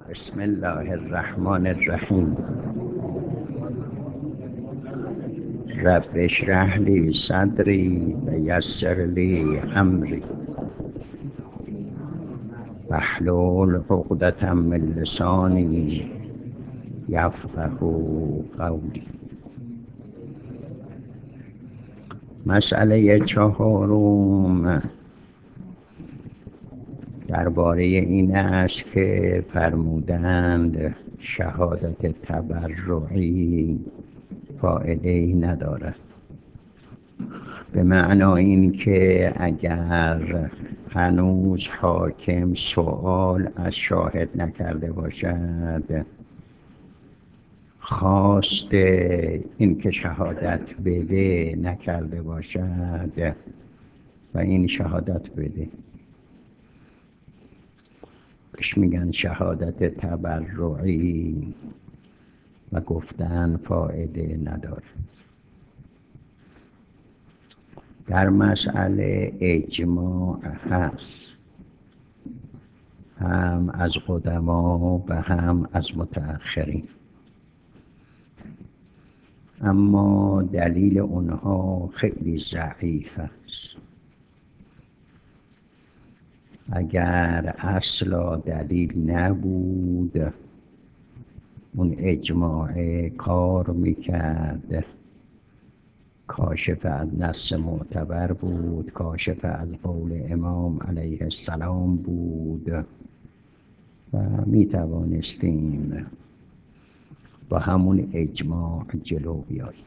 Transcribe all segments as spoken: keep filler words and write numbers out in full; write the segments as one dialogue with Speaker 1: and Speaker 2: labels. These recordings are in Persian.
Speaker 1: بسم الله الرحمن الرحیم. رب اشرح لی صدری و یسر لی امری واحلل عقدة من لسانی یفقهوا قولی. مسئله چهارم درباره این است که فرمودند شهادت تبرعی فایده ای ندارد، به معنای این که اگر هنوز حاکم سؤال از شاهد نکرده باشد، خواست این که شهادت بده نکرده باشد و این شهادت بده، بهش میگن شهادت تبرعی و گفتن فایده نداره. در مسئله اجماع هست، هم از قدما و هم از متأخرین، اما دلیل اونها خیلی ضعیف است. اگر اصلا دلیل نبود اون اجماع کار میکرد، کاشف از نص معتبر بود، کاشف از قول امام علیه السلام بود و میتوانستیم با همون اجماع جلو بیاییم.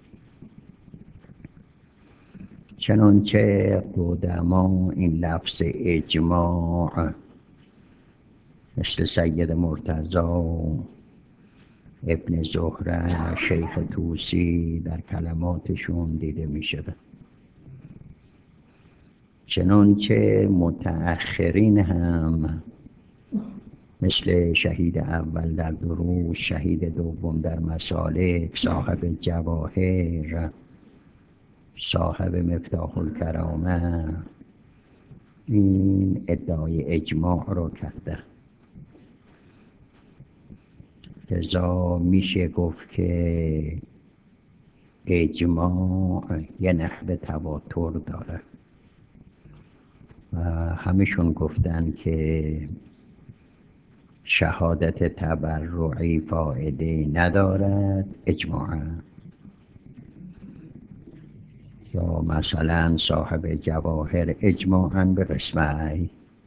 Speaker 1: چنانچه قدما این لفظ اجماع مثل سید مرتضی، ابن زهره، شیخ طوسی در کلماتشون دیده می شده. چنانچه متأخرین هم مثل شهید اول در دروس، شهید دوم در مسالک، صاحب جواهر، صاحب مفتاح الکرامه، این ادعای اجماع رو کرده. لذا میشه گفت که اجماع یه نحو تواتر داره و همشون گفتن که شهادت تبرعی فایده ندارد اجماعا. یا مثلا صاحب جواهر اجماعا به قسمه،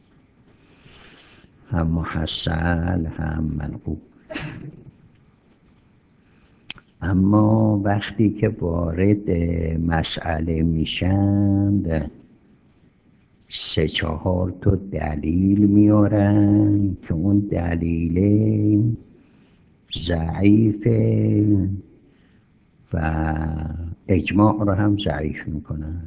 Speaker 1: هم محصل هم منقول. اما وقتی که وارد مسئله میشند، سه چهار تا دلیل میارن که اون دلیل ضعیفه و اجماع رو هم ضعیف میکنن.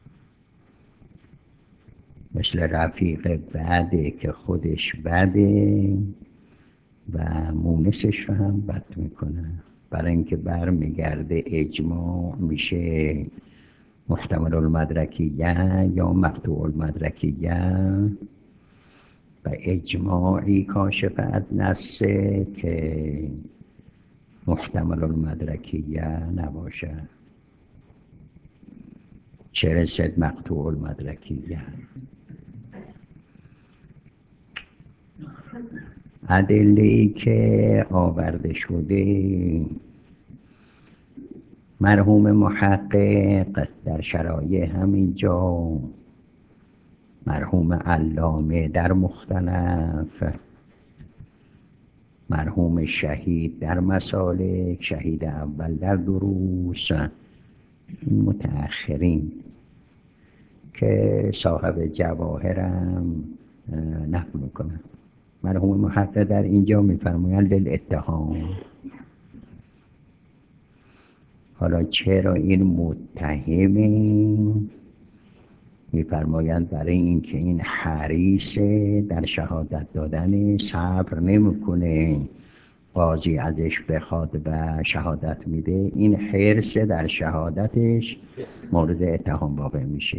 Speaker 1: مثل رفیق بده که خودش بده و مونسش رو هم بد میکنه، برای اینکه برمیگرده اجماع میشه محتمل المدرکیه یا مقطوع المدرکیه و اجماعی کاشف از نصه که محتمل المدرکیه نباشه، چه رسد مقطوع المدرکیه. ادله‌ای که آورده شده، مرحوم محقق در شرایع همینجا، مرحوم علامه در مختلف، مرحوم شهید در مسالک، شهید اول در دروس، این متأخرین که صاحب جواهرم نقل میکنن. مرحوم محقق در اینجا میفرمایند للاتهام. حالا چرا این متهمه؟ میفرمایند برای اینکه این حریص در شهادت دادن، صبر نمیکنه قاضی ازش بخواد و شهادت میده، این حرص در شهادتش مورد اتهام واقع میشه.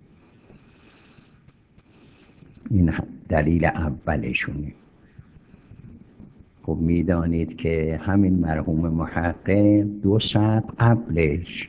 Speaker 1: این دلیل اولشونه. خب میدانید که همین مرحوم محقق دو ساعت قبلش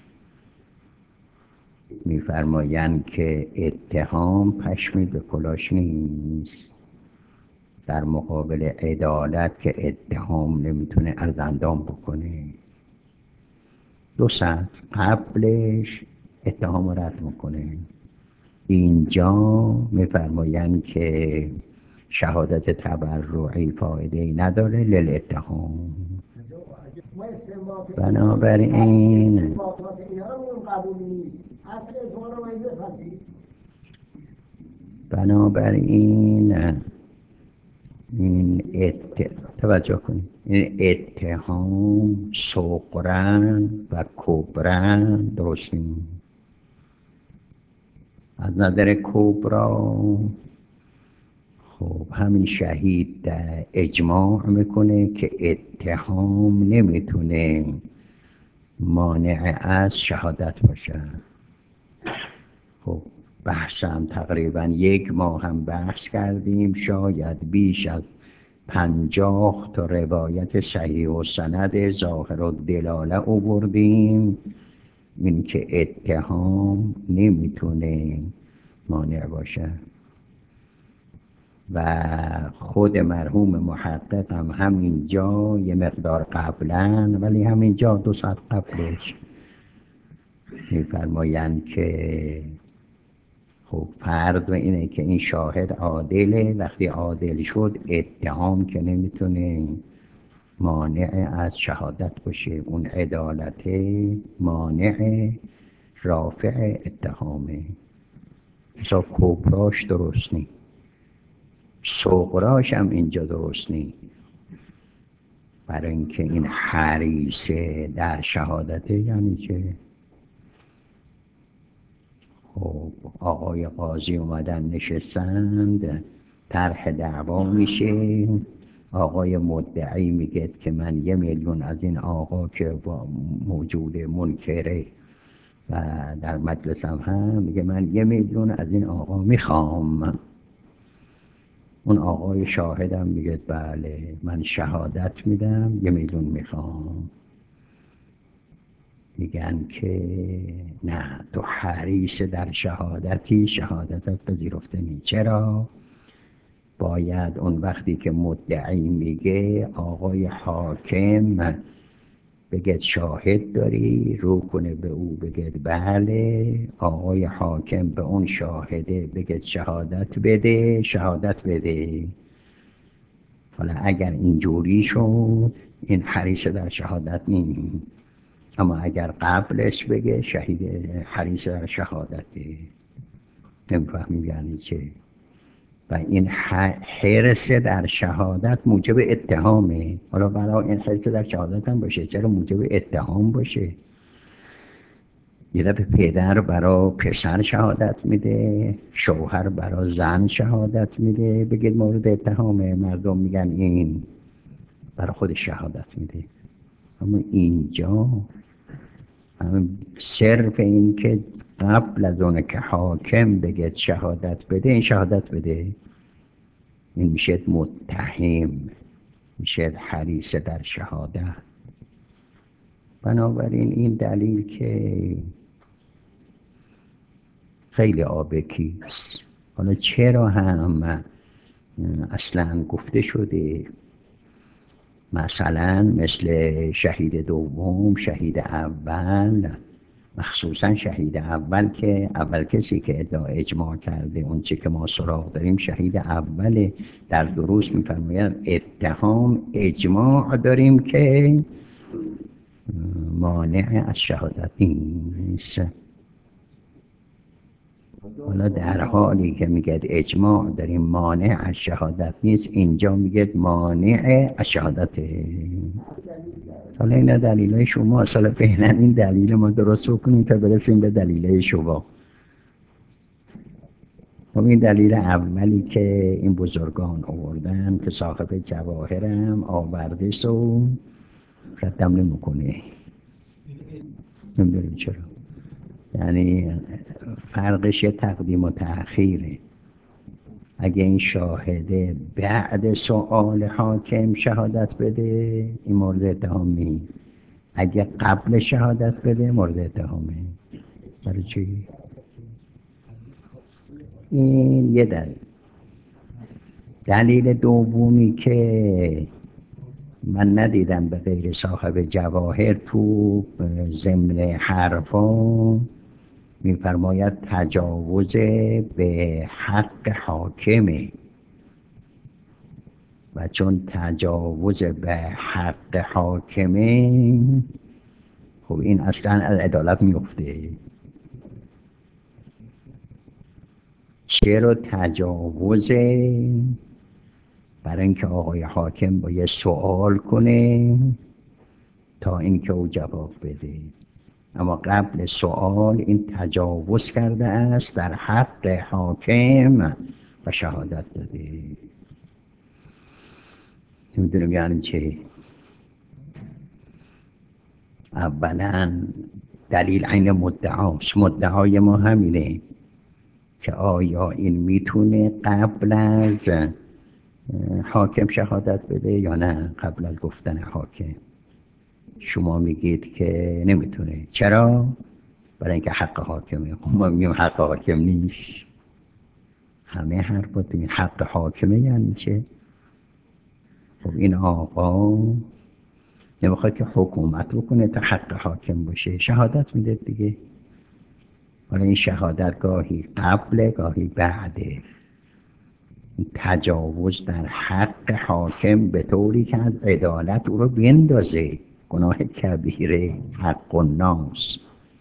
Speaker 1: میفرمایند که اتهام پشمی به کلاش نیست، در مقابل عدالت که اتهام نمیتونه ارزندام بکنه. دو ساعت قبلش اتهام رد میکنه. اینجا میفرمایند که شهادت تبرعی فایده ای نداره للاتهام. بنابراین بنابراین این ات... توجه کنید، این اتهام صغرن و کبرن درست نیست. از نظر کبرا خب همین شهید در اجماع میکنه که اتهام نمیتونه مانع از شهادت باشه. خب بحثم تقریبا یک ماه هم بحث کردیم، شاید بیش از پنجاه تا روایت صحیح و سند ظاهر و دلاله آوردیم این که اتهام نمیتونه مانع باشه. و خود مرحوم محقق هم همینجا یه مقدار قبلا، ولی همینجا دو ساعت قبلش میفرمایند که خب فرض اینه که این شاهد عادله، وقتی عادل شد اتهام که نمیتونه مانع از شهادت باشه، اون عدالت مانع رافع اتهامه. مثلا کبراش درست نی، صغراش هم اینجا درست نی، برای اینکه این حریصه در شهادته. یعنی که خب آقای قاضی اومدن نشستند، طرح دعوا میشه، آقای مدعی میگه که من یه میلیون از این آقا که با موجود منکره و در مجلس هم هم میگه من یه میلیون از این آقا میخوام. اون آقای شاهدم میگه بله من شهادت میدم یه میلیون میخوام. میگن که نه تو حریص در شهادتی، شهادتت پذیرفته نیست. چرا؟ باید اون وقتی که مدعی میگه آقای حاکم بگه شاهد داری، رو کنه به او بگه بله، آقای حاکم به اون شاهده بگه شهادت بده، شهادت بده. حالا اگر اینجوری شد این حریص در شهادت نیست، اما اگر قبلش بگه شهید حریص در شهادته. نمیفهمیم یعنی چه؟ و این حرص در شهادت موجب اتهامه. حالا برای این حرص در شهادت هم باشه، چرا موجب اتهام باشه؟ یه دفعه پدر برای پسر شهادت میده، شوهر برای زن شهادت میده، بگید مورد اتهامه، مردم میگن این برای خود شهادت میده. اما اینجا صرف این که قبل از اون که حاکم بگه شهادت بده، این شهادت بده، این میشه متهم، میشه حریص در شهادت. بنابراین این دلیل که خیلی آبکیست. حالا چرا هم اصلا گفته شده مثلا مثل شهید دوم، شهید اول، مخصوصا شهید اول که اول کسی که ادعا اجماع کرده، اون چی که ما سراغ داریم شهید اول، در دروس میفرماید اتهام اجماع داریم که مانع از شهادت نیست. حالا در حالی که میگه اجماع داریم مانع از شهادت نیست، اینجا میگه مانع از شهادته. حالا این دلیل شما، اصلا فعلا این دلیل ما درست بکنیم تا برسیم به دلیل شما. خب این دلیل اولی که این بزرگان آوردن که صاحب جواهرم آورده سو ردم نمیکنه. نمیدونیم چرا، یعنی فرقش یه تقدیم و تأخیره. اگه این شاهده بعد سؤال حاکم شهادت بده این مورد اتهام نیست، اگه قبل شهادت بده مورد اتهامه. برای چی؟ این یه دلیل. دلیل دومی که من ندیدم به غیر صاحب جواهر تو ضمن حرفا میفرماید تجاوز به حق حاکمه و چون تجاوز به حق حاکمه خب این اصلا از عدالت میفته. چرا تجاوزه؟ برای اینکه آقای حاکم باید سوال کنه تا اینکه او جواب بده، اما قبل سوال این تجاوز کرده است در حق حاکم و شهادت داده. نمیدونم یعنی چه. اولا دلیل عین مدعاست. مدعای ما همینه که آیا این میتونه قبل از حاکم شهادت بده یا نه قبل از گفتن حاکم. شما میگید که نمیتونه. چرا؟ برای اینکه حق حاکمه. ما میگیم حق حاکم نیست. همه حرفات این حق حاکمه یعنی چه؟ خب این آقا نمیخواد که حکومت بکنه تا حق حاکم باشه، شهادت میده دیگه. حالا این شهادت گاهی قبل گاهی بعده. تجاوز در حق حاکم به طوری که از عدالت او رو بندازه، گناه کبیره، حق الناس.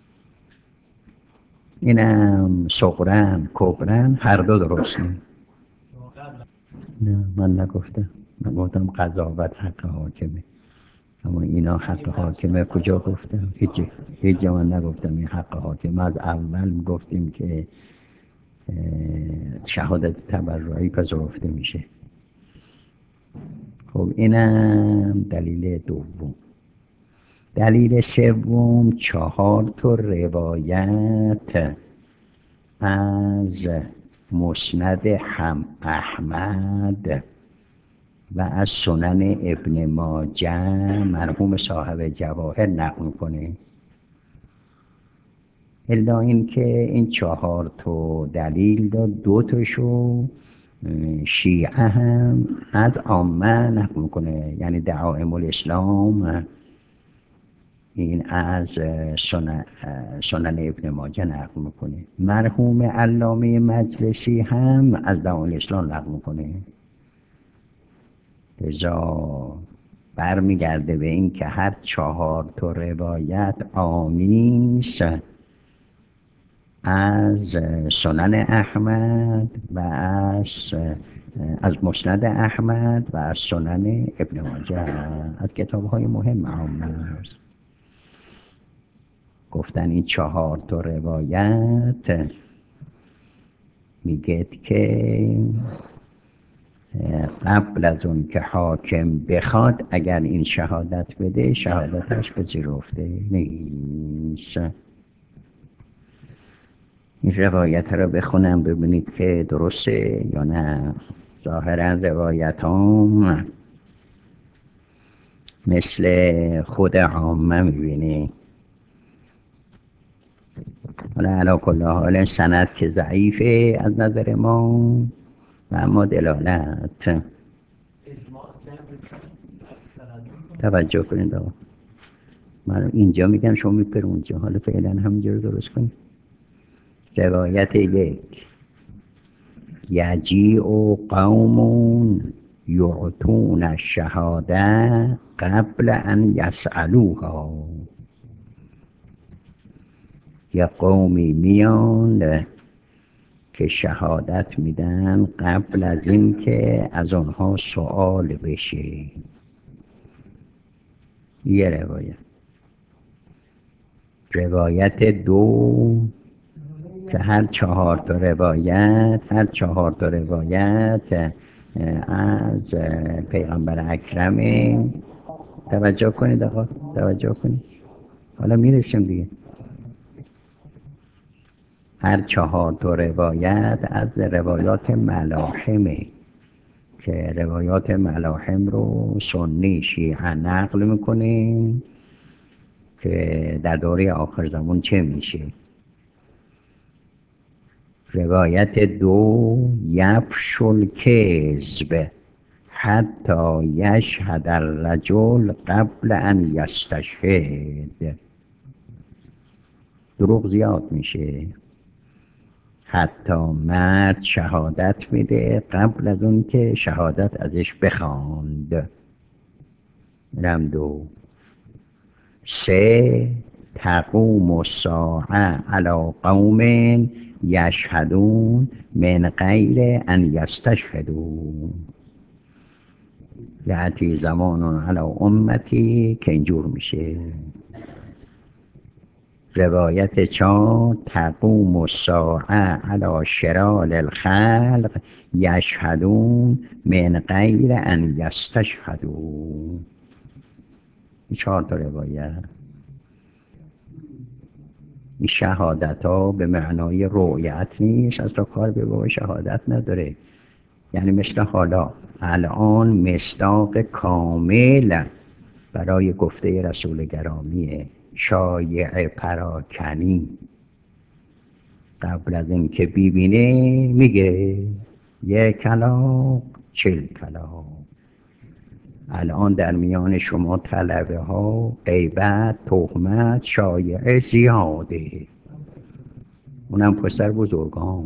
Speaker 1: اینم صغرن کبرن هر دو درست نیست. نه من نگفتم، من گفتم قضاوت حق حاکمه، اما اینا حق حاکمه کجا گفتم؟ هیچ هیچ جا من نگفتم این حق حاکمه. از اول گفتیم که شهادت تبرعی پذیرفته میشه. خب اینم دلیل دوم. دلیل سوم چهار تا روایت از مسند هم احمد و از سنن ابن ماجه مرحوم صاحب جواهر نقل کنه. الا این که این چهار تا دلیل داد، دو تاشو شیعه هم از عامه نقل کنه، یعنی دعائم الاسلام این از سنن, سنن ابن ماجه نقل میکنه. مرحوم علامه مجلسی هم از دعائم الاسلام نقل میکنه. لذا برمیگرده به این که هر چهار تا روایت آمیز از سنن احمد و از از مسند احمد و از سنن ابن ماجه، از کتاب های مهم عامه است. گفتن این چهار تا روایت میگه که قبل از اون که حاکم بخواد اگر این شهادت بده شهادتش پذیرفته نیست. این روایت رو بخونم ببینید که درسته یا نه. ظاهرا روایت هم مثل خود عامه میبینی. حالا علا کل حال سند که ضعیفه از نظر ما و اما دلالت. توجه کنید آقا، من اینجا میگم شما میپر اونجا، حالا فعلا همینجا رو درست کنید. روایت یک: یجیع قوم یعطون الشهاده قبل ان یسألوها. یه قومی میان که شهادت میدن قبل از این که از آنها سوال بشه. یه روایت. روایت دو که هر چهار تا روایت هر چهار تا روایت از پیغمبر اکرم. توجه کنید آقا، توجه کنید، حالا میرسیم دیگه. هر چهار تا روایت از روایات ملاحمه که روایات ملاحم رو سنی شیعه نقل میکنه که در دوره آخر زمان چه میشه. روایت دو، یفشو الکذب حتی یشهد الرجل قبل ان یستشهد. دروغ زیاد میشه حتی مرد شهادت میده قبل از اون که شهادت ازش بخواند. اینم دو. سه، تقوم الساعه علی قوم یشهدون من غیر ان یستشهدون. یأتی زمان علی امتی که اینجور میشه. روایت چهار، تقوم الساعه علی شرار الخلق یشهدون من غیر ان یستشهدون. چهار تا روایت. این شهادت ها به معنای رؤیت نیست، از تا کار به بابا شهادت نداره. یعنی مثل حالا الان مصداق کامل برای گفته رسول گرامیه، شایعه پراکنی. قبل از اینکه ببینه میگه یک کلاغ چل کلاغ. الان در میان شما طلبه ها غیبت، تهمت، شایعه زیاده، اونم پسر بزرگان.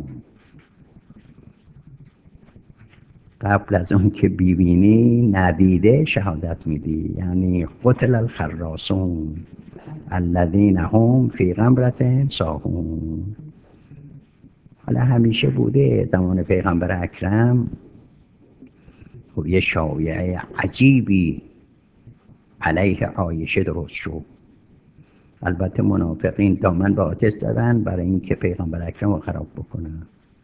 Speaker 1: قبل از اون که ببینی ندیده شهادت میدی. یعنی قتل الخراسون الذین هم فی غمرة ساهون. حالا همیشه بوده زمان پیغمبر اکرم خب یه شایعه عجیبی علیه عایشه درست شد. البته منافقین دامن به آتش زدن برای اینکه پیغمبر اکرم رو خراب بکنن،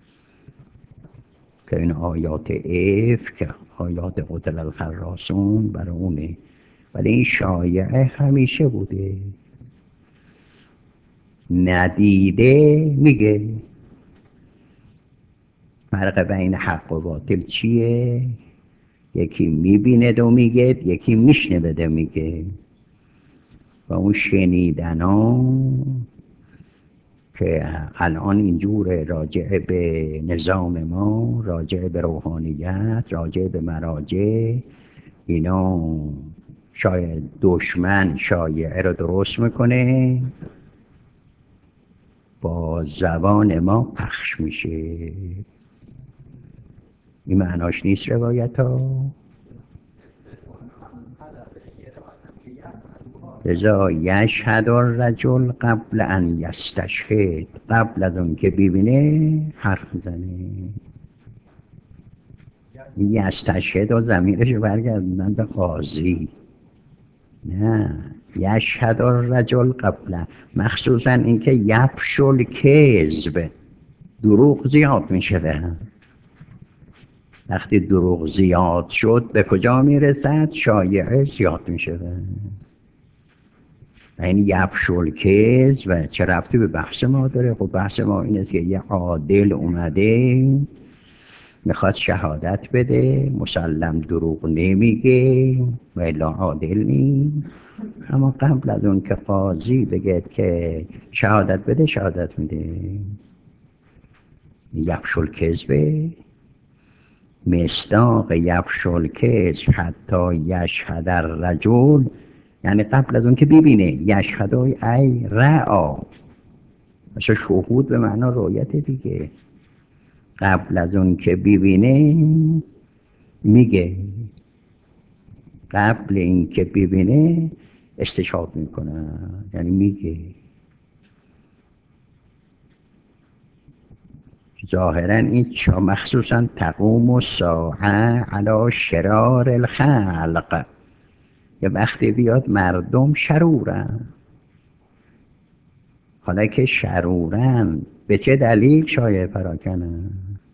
Speaker 1: که این آیات افک، آیات قتل الخراسون برای اونه. ولی این شایعه همیشه بوده. ندیده میگه. فرق بین حق و باطل چیه؟ یکی میبینه و میگه، یکی میشنوه و میگه. و اون شنیدن ها که الان اینجور راجع به نظام ما، راجع به روحانیت، راجع به مراجع، اینا شاید دشمن شایعه رو درست میکنه با زبان ما پخش میشه. این معناش نیست روایت ها. لذا یشهد الرجل قبل ان یستشهد، قبل از اون که ببینه حرف زنه. یستشهد و ضمیرش برگردوندن به قاضی. نه، یشهد الرجل قبل، مخصوصا اینکه یفشو الکذب، دروغ زیاد میشه به. وقتی دروغ زیاد شد به کجا میرسد؟ شایعه زیاد میشه. این یفشو الکذب و چه ربطی به بحث ما داره؟ خب بحث ما این است که یه عادل اومده میخواد شهادت بده، مسلم دروغ نمیگه و الا عادل نیست. اما قبل از اون که قاضی بگه که شهادت بده شهادت میده. یفشو الکذب، مصداق یفشو الکذب حتی یشهد الرجل، یعنی قبل از اون که ببینه. یشهد ای رعا، مثلا شهود به معنا رؤیت دیگه. قبل از اون که ببینه میگه، قبل این که ببینه استشهاد میکنه، یعنی میگه. ظاهرا این چا مخصوصا تقوم الساعه علی شرار الخلق، یه وقتی بیاد مردم شرورن. حالا که شرورن به چه دلیل شایعه پراکنن؟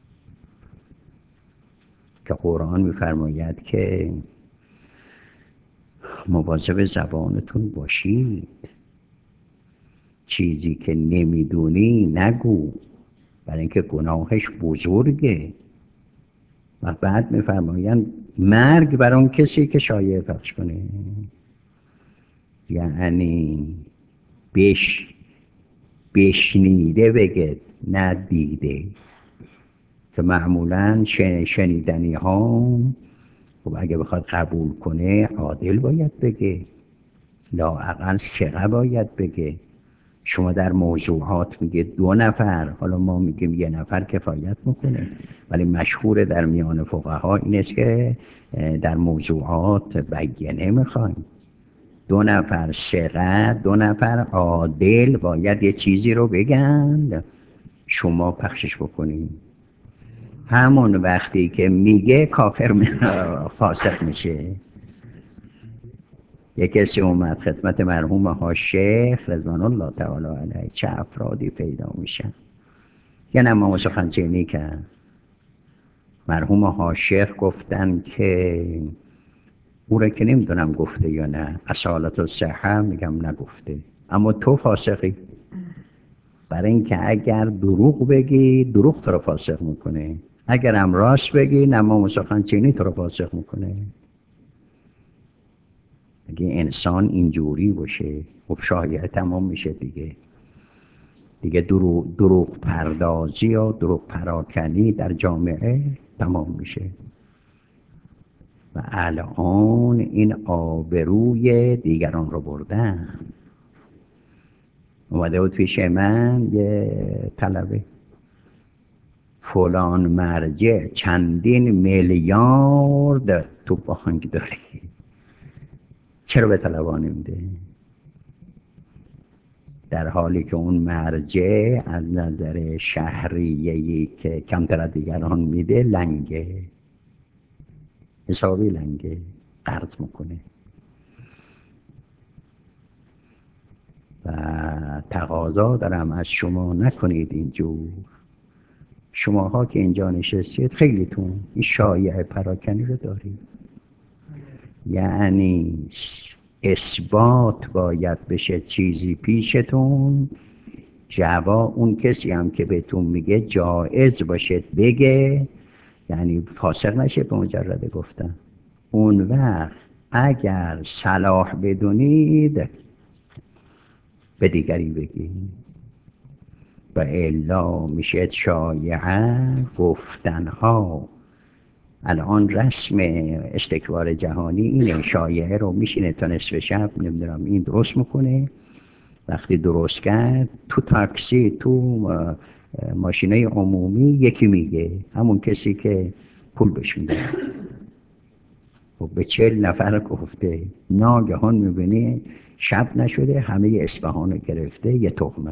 Speaker 1: که قرآن میفرماید که مواظب زبانتون باشید، چیزی که نمیدونی نگو. برای اینکه گناهش بزرگه. و بعد میفرمایند مرگ بر اون کسی که شایعه پخش کنه، یعنی بش بشنیده بگه نه دیده، که معمولا شنیدنی ها خب اگه بخواد قبول کنه عادل باید بگه، لااقل ثقه باید بگه. شما در موضوعات میگه دو نفر، حالا ما میگیم یه نفر کفایت میکنه، ولی مشهور در میان فقها این است که در موضوعات بیانه میخوایم. دو نفر ثقه، دو نفر عادل باید یه چیزی رو بگن، شما پخشش بکنید. همون وقتی که میگه کافر فاسق میشه. یک کسی اومد خدمت مرحوم ها شیخ رضوان الله تعالی علیه، چه افرادی پیدا میشن. یه نمه سخنچینی کرد، مرحوم ها شیخ گفتن که او را که نمیدونم گفته یا نه، اصالت و صحه میگم نگفته، اما تو فاسقی. برای اینکه اگر دروغ بگی دروغ تو رو فاسق میکنه، اگر هم راست بگی نمام سخنچینی تو رو فاسق میکنه. اگه انسان اینجوری باشه خب شایعه تمام میشه دیگه. دیگه دروغ, دروغ پردازی یا دروغ پراکنی در جامعه تمام میشه. و الان این آبروی دیگران رو بردن. اومده بود پیش من یه طلبه، فلان مرجع چندین میلیارد تو بانک داری، چرا به طلبان نمیده؟ در حالی که اون مرجع از نظر شهریه‌ای که کمتر از دیگران میده لنگه، حسابی لنگه، قرض میکنه. و تقاضا دارم از شما نکنید اینجور. شماها که اینجا نشستید خیلیتون این شایعه پراکنی رو دارید، یعنی اثبات باید بشه چیزی پیشتون، جوا اون کسی هم که بهتون میگه جایز باشه بگه، یعنی فاسق نشه به مجرد گفتن. اون وقت اگر صلاح بدونید به دیگری بگید، و الا میشه شایعه گفتنها. الان رسم استکبار جهانی اینه، شایعه رو میشینه تا نصف شب نمیدونم این درست میکنه، وقتی درست کرد تو تاکسی تو ماشینای عمومی یکی میگه، همون کسی که پول بهش میده، و به چهل نفر گفته، ناگهان میبینی شب نشده همه اصفهان رو گرفته یه تهمه.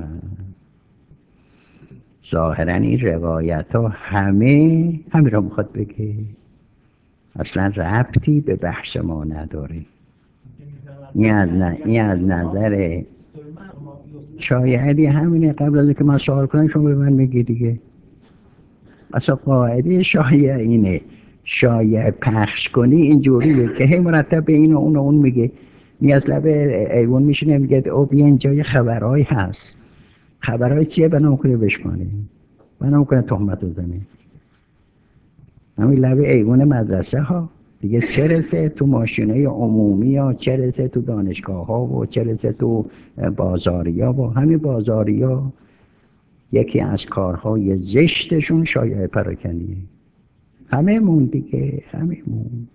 Speaker 1: ظاهرا این روایت ها همه همین رو میخواد بگه، اصلا ربطی به بحث ما نداره. این از, این از نظر شایعه همینه. قبل از که من سوال کنم شما به من میگی دیگه. اصلا قاعده شایعه اینه، شایعه پخش کنی اینجوریه که هی مرتب به این و اون و اون میگه. می از لب ایوون میشینه میگه او بیاین جای خبرهایی هست. خبرهای چیه؟ بنا کنه بشمانه، بنا کنه تهمت بزنه. همین لب ایوون مدرسه ها دیگه، چه رسه تو ماشینای عمومی ها، چه رسه تو دانشگاه ها و چه رسه تو بازاری ها. و همین بازاری ها یکی از کارهای زشتشون شایعه پراکنیه. همه مون دیگه، همه مون.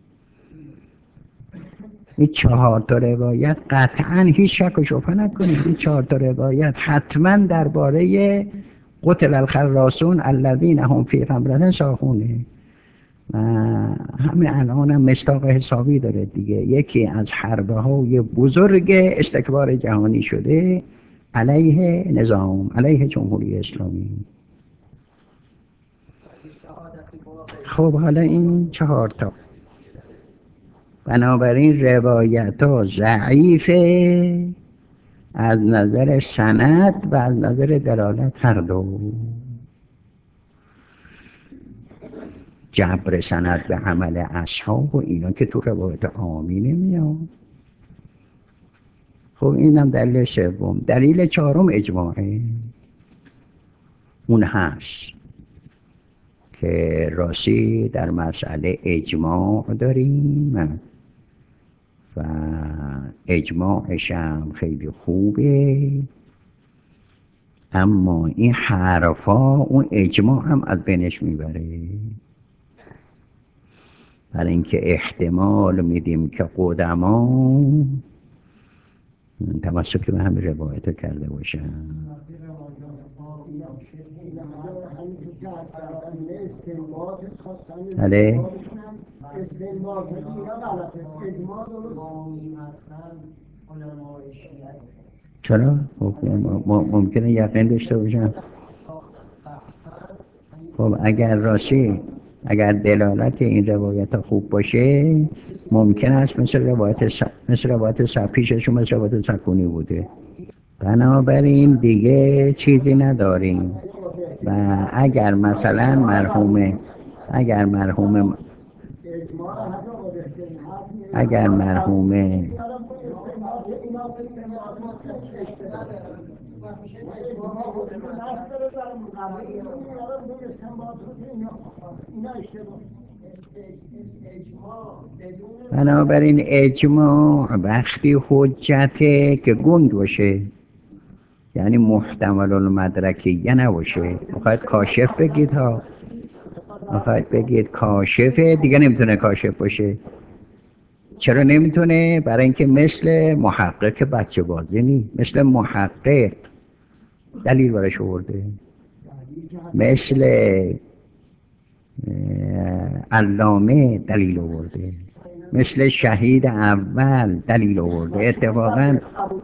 Speaker 1: این چهار تا روایت قطعا هیچ شک و شبهه نکنید، این چهار تا روایت حتما درباره قتل الخراسون الذین هم فی غمرة ساهونه. و همه الان هم مصداق حسابی داره دیگه. یکی از حربه های بزرگ استکبار جهانی شده علیه نظام، علیه جمهوری اسلامی. خب حالا این چهار تا، بنابراین روایت ها ضعیفه از نظر سند و از نظر دلالت هر دو. جبر سند به عمل اصحاب و اینا که تو روایت عامی نمیاد. خب اینم دلیل سوم. دلیل چهارم اجماعه. اون هست که راستی در مسئله اجماع داریم و اجماعش هم خیلی خوبه، اما این حرفا اون اجماع هم از بینش میبره. برای اینکه احتمال میدیم که قدما تمسک به همین روایت کرده باشن. بله چرا؟ خب ممکنه یقین داشته باشن. خب اگر راستی اگر دلالت این روایت خوب باشه ممکن است مثل روایت س... مثل روایت س... پیششون مثل روایت سکونی بوده. بنابراین دیگه چیزی نداریم و اگر مثلا مرحوم اگر مرحوم اگر مرحوم بنابراین اجماع وقتی حجته که گنگ باشه، یعنی محتمل المدرکیه نباشه. میخواید کاشف بگید ها، میخواید بگید کاشفه، دیگه نمیتونه کاشف باشه. چرا نمیتونه؟ برای اینکه مثل محقق بچه بازی نی، مثل محقق دلیل برش آورده، مثل علامه دلیل آورده، مثل شهید اول دلیل آورده. اتفاقا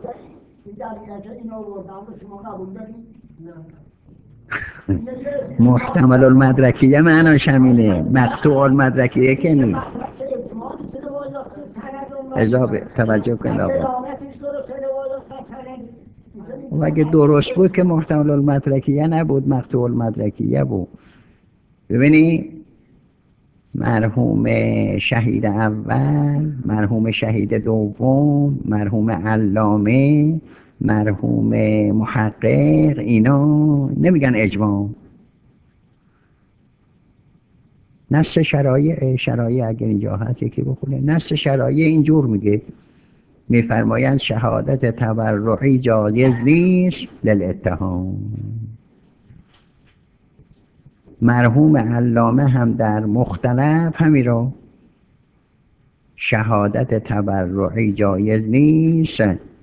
Speaker 1: محتمل المدرکیه معناش همینه، مقطوع المدرکیه که نی. اضافه توجه کنید آقا، و اگه درست بود که محتمل المدرکیه نبود، مقطوع المدرکیه بود. ببینی مرحوم شهید اول، مرحوم شهید دوم، مرحوم علامه، مرحوم محقق، اینا نمیگن اجماع. نص شرایع شرایع اگر اینجا هست یکی بخونه. نص شرایع اینجور میگه، میفرمایند شهادت تبرعی جایز نیست للاتهام. مرحوم علامه هم در مختلف همین رو، شهادت تبرعی جایز نیست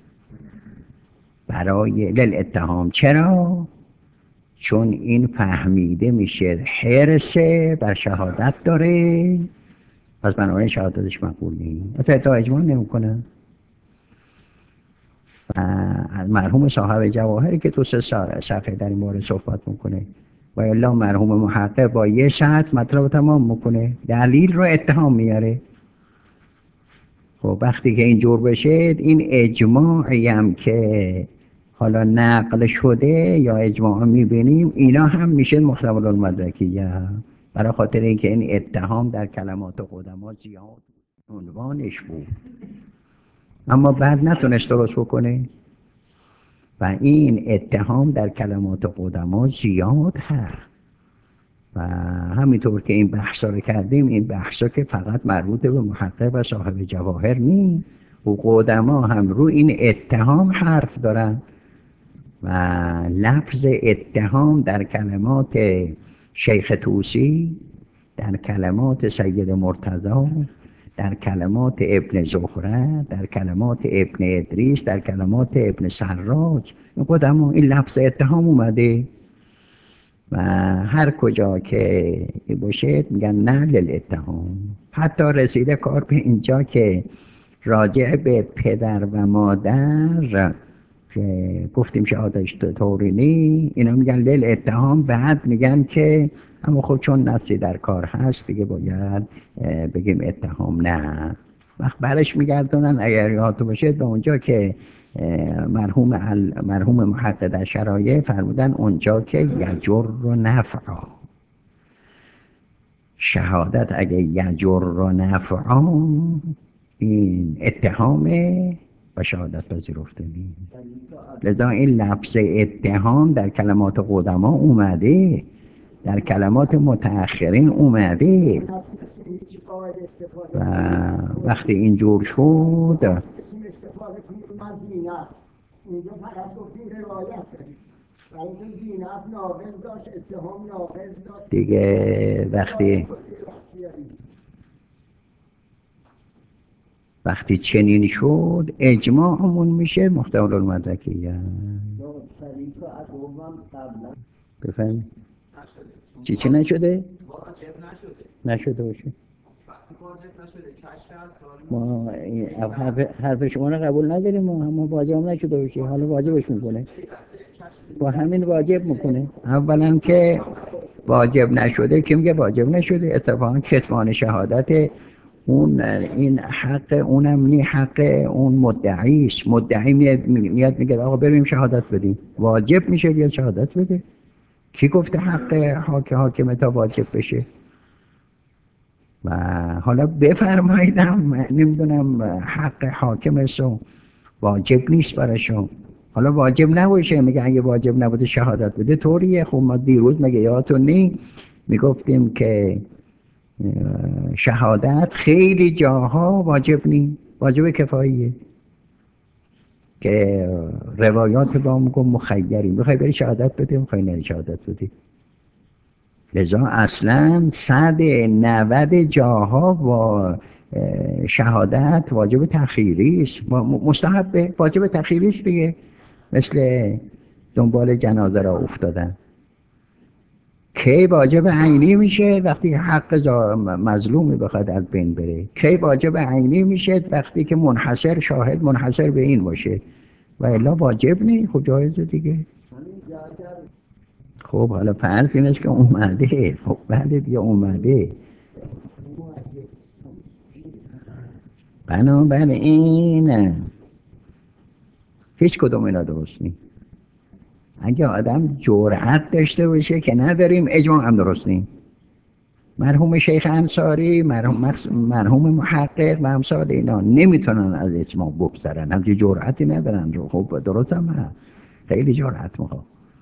Speaker 1: برای للاتهام. چرا؟ چون این فهمیده میشه حرص بر شهادت داره، پس بنابراین شهادتش مقبول نیست. اصلا ادعا اجماع نمیکنه. و مرحوم صاحب جواهری که تو سه صفحه در این مورد صحبت میکنه و الا مرحوم محقق با یه ساعت مطلب تمام میکنه، دلیل رو اتهام میاره. خب وقتی که اینجور بشه، این اجماعی هم که حالا نقل شده یا اجماع میبینیم، اینا هم میشه محتمل المدرکیه، برای خاطر اینکه این اتهام در کلمات قدما زیاد عنوانش بود اما بعد نتونست درست بکنه. و این اتهام در کلمات قدما زیاد هست و همینطور که این بحثا رو کردیم، این بحثا که فقط مربوط به محقق و صاحب جواهر نیست، و قدما هم رو این اتهام حرف دارن و لفظ اتهام در کلمات شیخ طوسی، در کلمات سید مرتضی، در کلمات ابن زهره، در کلمات ابن ادریس، در کلمات ابن سراج، این قدما این لفظ اتهام اومده و هر کجا که باشه میگن نه للاتهام. حتی رسیده کار به اینجا که راجع به پدر و مادر که گفتیم شهادتش طوری نی، اینا میگن للاتهام، بعد میگن که اما خب چون نصی در کار هست دیگه باید بگیم اتهام نه. وقت برش میگردونن اگر یادتو باشه به اونجا که مرحوم مرحوم محقق در شرایع فرمودن اونجا که یجر و نفعا، شهادت اگه یجر و نفعا این اتهامه و شهادت پذیرفته نیست. لذا این لفظ اتهام در کلمات قدما اومده، در کلمات متأخرین اومده و وقتی اینجور شد
Speaker 2: اینجا فقط گفتیم روایت داریم و اینکه زینف ناقض داشت، اتهام ناقض داشت
Speaker 1: دیگه. وقتی وقتی چنین شد اجماعمون میشه محتمل المدرکیه. بفهم چی چی نشده؟ نشده باشه. ما حرف, حرف شما رو قبول نداریم، ما هم واجب نشده باشه، حالا واجبش میکنه با همین واجب میکنه. اولا که واجب نشده که میگه واجب نشده، اتفاقا کتمان شهادت اون این حق اونم نی حق اون مدعیش. مدعی میاد میگه آقا بریم شهادت بدیم، واجب میشه بیاد شهادت بده. کی گفته حق حاکم حاکم تا واجب بشه؟ و حالا بفرماییدم نمیدونم حق حاکم سو واجب نیست براشون، حالا واجب نباشه میگه اگه واجب نبوده شهادت بده طوریه. خب ما دیروز مگه یادتون نی میگفتیم که شهادت خیلی جاها واجب نی، واجب کفاییه که روایات با میگم مخیری، میخوای بری شهادت بده میخوای نری شهادت بده. لذا اصلا صد نود جاها و شهادت واجب تأخیری است، مستحب واجب تأخیری است دیگه، مثل دنبال جنازه را افتادن. کی واجب عینی میشه؟ وقتی حق مظلومی بخواد از بین بره. کی واجب عینی میشه؟ وقتی که منحصر شاهد منحصر به این باشه و الا واجب نی. خب جایزه دیگه. خب حالا فرض این است که اومده، خب بعد دیگه اومده. بنابراین هیچ کدوم اینا درست نی. اگه آدم جرأت داشته باشه که نداریم، اجماع هم درست نی. مرحوم شیخ انصاری، مرحوم مرحوم محقق و امثال اینا نمیتونن از اجماع بگذرن، همچه جرأتی ندارن. رو خب درست هم هست، خیلی جرأت میخواد.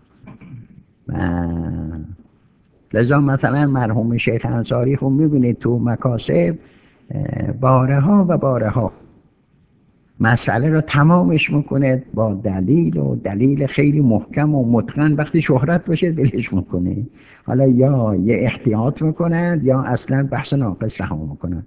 Speaker 1: لذا مثلا مرحوم شیخ انصاری خب میبینید تو مکاسب باره ها و باره ها مسئله رو تمامش میکنه با دلیل و دلیل خیلی محکم و متقن. وقتی شهرت باشه دلش میکنه. حالا یا یه احتیاط میکنند یا اصلا بحث ناقص رها میکنند.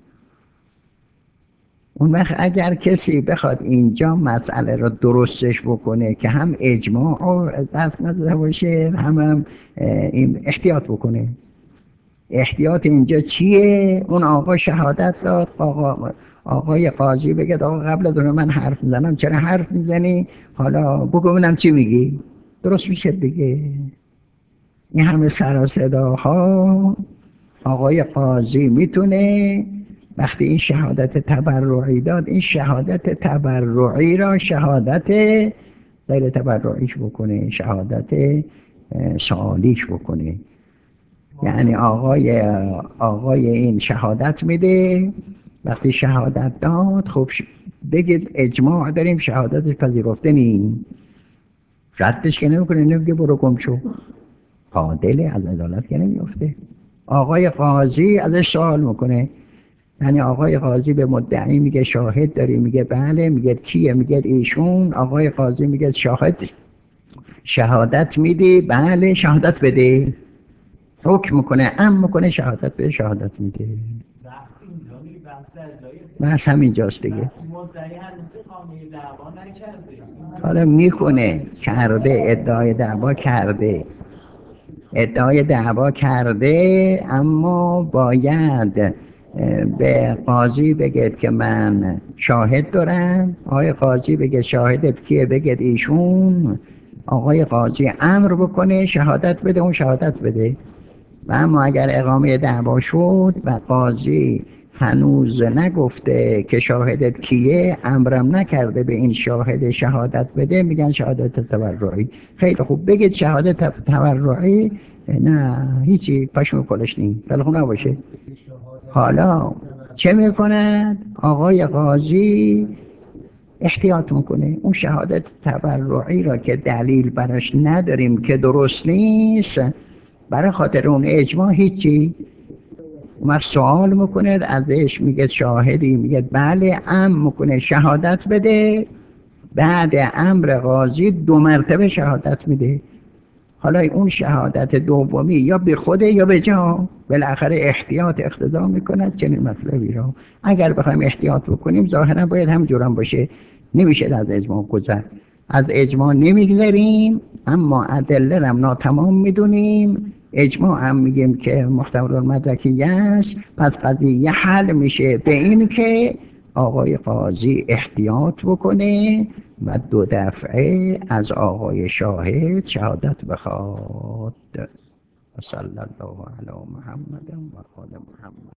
Speaker 1: اون وقت اگر کسی بخواد اینجا مسئله رو درستش بکنه که هم اجماع رو دست نداده باشه هم, هم این احتیاط بکنه. احتیاط اینجا چیه؟ اون آقا شهادت داد، آقا آقای قاضی بگه آقا قبل از اون من حرف میزنم، چرا حرف میزنی؟ حالا بگو ببینم چی میگی. درست میشه دیگه. این همه سر و صداها آقای قاضی میتونه وقتی این شهادت تبرعی داد، این شهادت تبرعی را شهادت غیر تبرعیش بکنه، شهادت سوالیش بکنه. یعنی آقای آقای این شهادت میده، وقتی شهادت داد خب بگید اجماع داریم شهادتش پذیرفته نیم، ردش که نمیکنه، نمیگه برو گم شو، عادله، از عدالت که نمیفته. آقای قاضی ازش سوال میکنه، یعنی آقای قاضی به مدعی میگه شاهد داری؟ میگه بله. میگه کیه؟ میگه ایشون. آقای قاضی میگه شاهد شهادت میدی؟ بله شهادت بده. حکم میکنه، ام میکنه شهادت بده، شهادت میده. بحث همینجاست دیگه. حالا میکنه، کرده، ادعای دعوا کرده، ادعای دعوا کرده، اما باید به قاضی بگید که من شاهد دارم. آقای قاضی بگه شاهدت کیه؟ بگید ایشون. آقای قاضی امر بکنه شهادت بده، اون شهادت بده. و اما اگر اقامه دعوا شد و قاضی هنوز نگفته که شاهدت کیه، امرم نکرده به این شاهد شهادت بده، میگن شهادت تبرعی. خیلی خوب، بگید شهادت تبرعی. نه هیچی، پشم کلش نیم، بلخون نباشه. حالا چه میکند؟ آقای قاضی احتیاط میکنه. اون شهادت تبرعی را که دلیل براش نداریم که درست نیست، برای خاطر اون اجماع هیچی. اون سوال میکنه ازش، میگه شاهدی؟ میگه بله. ام میکنه شهادت بده. بعد امر قاضی دو مرتبه شهادت میده. حالا اون شهادت دومی یا به خوده یا به جا، بالاخره احتیاط اقتضا میکند چنین مطلبی را. اگر بخوایم احتیاط بکنیم ظاهرا باید همجور هم باشه، نمیشه از اجماع گذر. از اجماع نمیگذریم، اما ادله هم ناتمام میدونیم. اجماع هم میگیم که محتمل المدرکی است، پس قضیه حل میشه به این که آقای قاضی احتیاط بکنه و دو دفعه از آقای شاهد شهادت بخواد. صلی الله علی محمد و آل محمد.